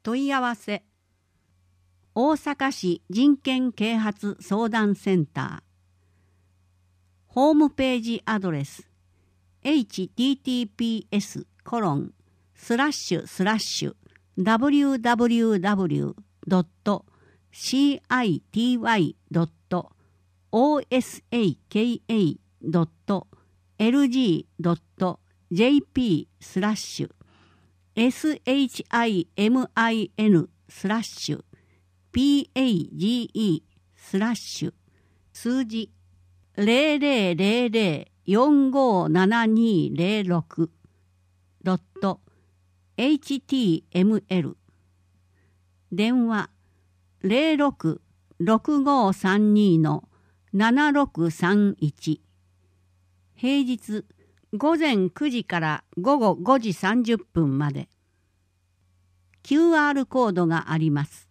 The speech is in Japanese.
問い合わせ大阪市人権啓発相談センターホームページアドレス https://www.shimin/page/ 数字0000457206.html 電話066532-7631平日午前9時から午後5時30分まで QR コードがあります。